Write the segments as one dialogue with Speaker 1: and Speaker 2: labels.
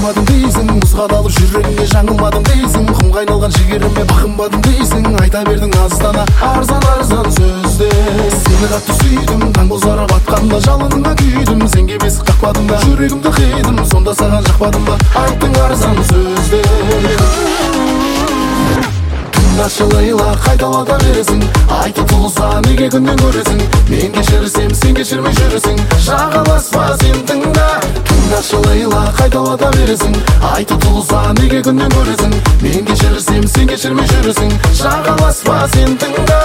Speaker 1: Бағылмадың дейсің, мұзға далып жүрегіңе жаңылмадың дейсің, құмға айналған жігеріме бағынбадың дейсің. Айта бердің аздана арзан сөзде. Сені қатты сүйдім, таң бозарып атқанда жалыныңа күйдім. Сенге бесік қақпадым да жүрегімді қидым, сонда саған жақпадым ба айттың арзан сөзде. Тыңдашы Лейла, қайталата бересің, айты тұлса неге күннен көресің. Мен кешірсем, сен кешірмей жүресің, жағаласпа сен тыңда. Тыңдашы Лейла, қайталата бересің, айты тұлса неге күннен көресің. Мен кешірсем, сен кешірмей жүресің, жағаласпа сен тыңда.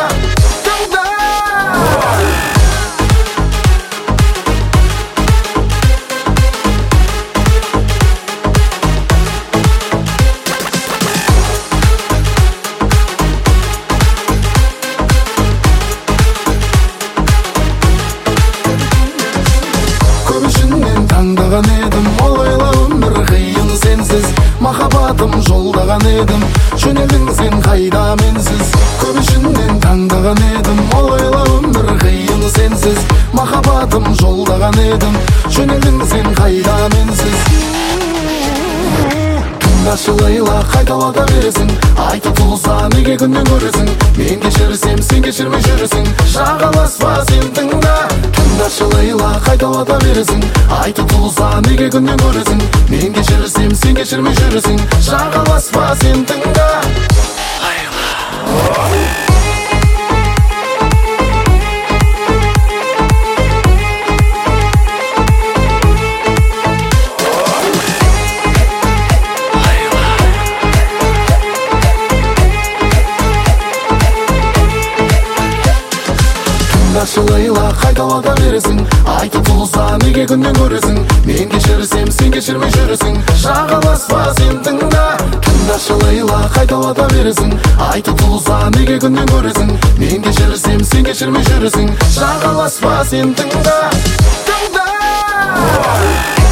Speaker 1: Таңдаған едім, олайла өмір қиын сенсіз. Махаббатым жолдаған едім, жөнелдің сен қайда менсіз. Көп ішінен таңдаған едім, олайла өмір қиын сенсіз. Махаббатым жолдаған едім, жөнелдің сен қайда менсіз. Тыңдашы Лейла, қайталата бересің, айты тұлса неге күннен көресің. Мен кешірсем, сен кешірмей жүресің, жағаласпа сен тыңда. Тыңдашы Лейла, қайталата бересің, айты тұлса неге күннен көресің. Мен кешірсем, сен кешірмей жүресің, жағаласпа сен тыңда. Тыңдашы Лейла, қайталата бересің, айты тұлса неге күннен көресің. Мен кешірсем, сен кешірмей жүресің, жағаласпа сен тыңда. Тыңдашы Лейла, қайталата бересің, айты тұлса неге күннен көресің. Мен кешірсем, сен кешірмей жүресің, жағаласпа сен тыңда.